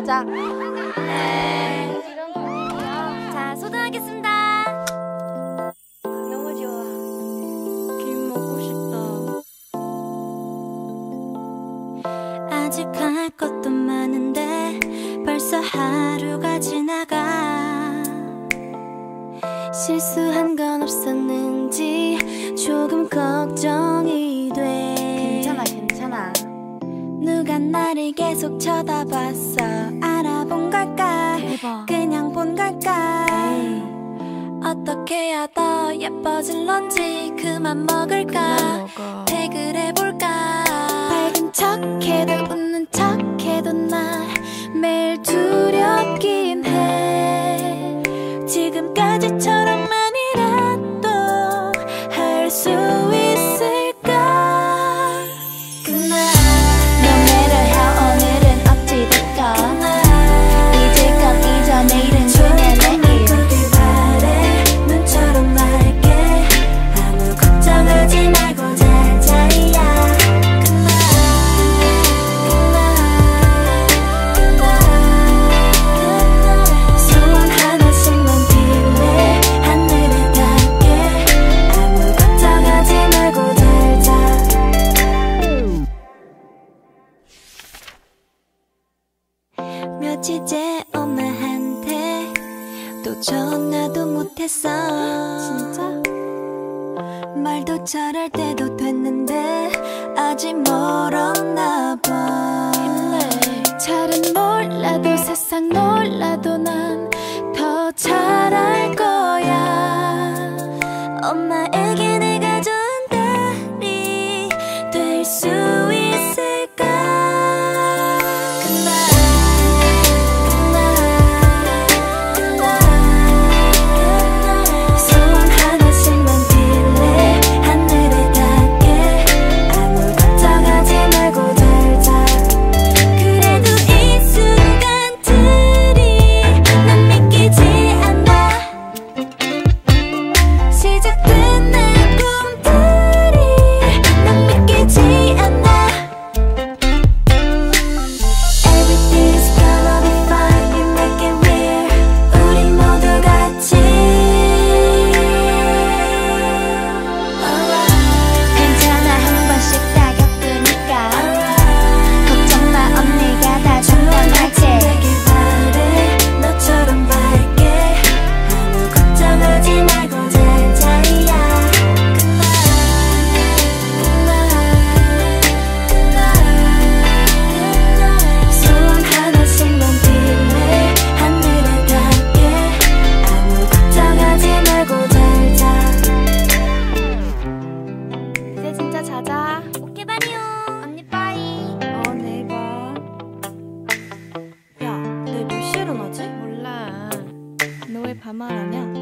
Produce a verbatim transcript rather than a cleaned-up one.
시작. 네. 자, 소등하겠습니다. 너무 좋아. 김 먹고 싶다. 아직 할 것도 많은데 벌써 하루가 지나가. 실수한 건 없었는지 조금 걱정이 돼. 괜찮아 괜찮아. 누가 나를 계속 쳐다봤어. 알아본 걸까? 대박. 그냥 본 걸까? 에이. 어떻게 해야 더 예뻐질 런지 그만 먹을까? 그만 먹어. 백을 해볼까? 밝은 척해도 웃는 척해도 나 매일 두렵긴 해. 지금까지처럼만이라도 할 수 있을까? 그날 No matter how 오늘은 어찌됐건 잊을 건 잊어 내일은 그냥 내일 그길 바래. 눈처럼 맑게 아무 걱정하지 말고 잘 자야. 그날 그날 그날 소원 하나씩만 빌래. 하늘에 닿게 아무 걱정하지 말고 잘 자. 며칠째 엄마한테 또 전화도 못했어. 진짜? 말도 잘할 때도 됐는데 아직 멀었나 봐. 힘내. 잘은 몰라도 세상 몰라도 난 더 잘할 거야. 엄마에게 내가 좋은 딸이 될 수 있을까? 그날 그날 그날 소원 하나씩만 빌래. 하늘에 닿게 아무 걱정하지 말고 잘 자. 그래도 이 순간들이 난 믿기지 않아. 시작된 내 꿈들이 난 믿기지 않아. Everything's gonna be fine. You make it real. 우리 모두 같이 Alright. 괜찮아 한 번씩 다 겪으니까 걱정 마 언니가 다 장담할게. 되길 바래. 너처럼 밝게 아무 걱정하지 말고 잘 자야. 그날 그날 그날 소원 하나씩만 빌래. 하늘에 닿게 아무 걱정하지 말고 잘 자. 이제 진짜 자자. 오케이 바리요. 언니 빠이. 어 내일 봐. 야, 내일 몇 시에 일어나지? 몰라. 너 왜 밤만 하냐?